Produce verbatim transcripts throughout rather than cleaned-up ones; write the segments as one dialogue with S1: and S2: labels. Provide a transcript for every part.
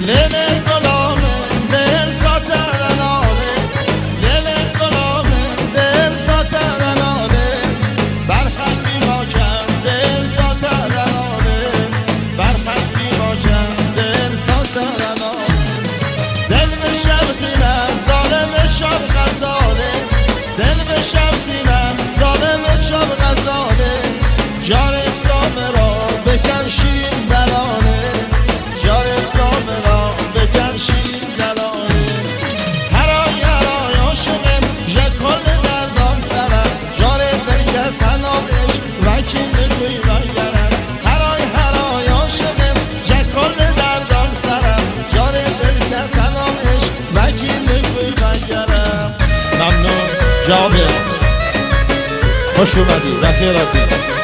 S1: لیل غلام دل ساتر ناله لیل غلام دل ساتر ناله برخط بی ما کرد دل ساتر ناله برخط بی ما کرد دل ساتر ناله دل به شب خیلم ظالم شب غزاله دل به شب خیلم ظالم شب غزاله جان اسلام را بکن شیرین دلانه جان اسلام را بکن شیرین دلانه هرای هرای عاشقم ژکل دردان سرم جان دل کرد تنابش وکیل بگوی رنگرم هرای هرای عاشقم ژکل دردان سرم جان دل کرد تنابش وکیل بگوی رنگرم. ممنون جابر، خوش اومدی رفیقاتی.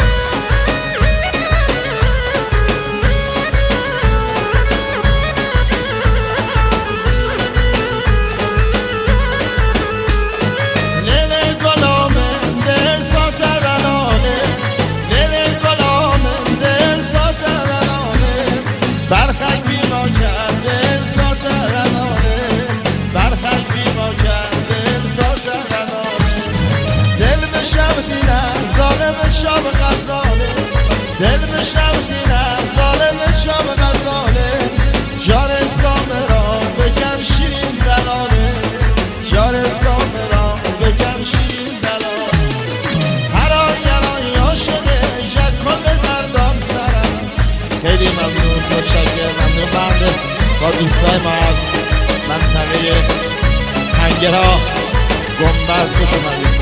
S1: برخک بی ما کرد دل ساتر ناله برخک بی ما کرد دل ساتر ناله دل به شب دینم ظالم شب غزاله دل به شب دینم ظالم شب غزاله جان اسلام را بکن شیرین دلاله جان اسلام را بکن شیرین دلاله هرای هرای عاشق ژکل دردان سرم. خیلی ممنون، متشکرم، ممنون بنده با دوستای ما از منطقه کنگرها گنبد خوش اومدید.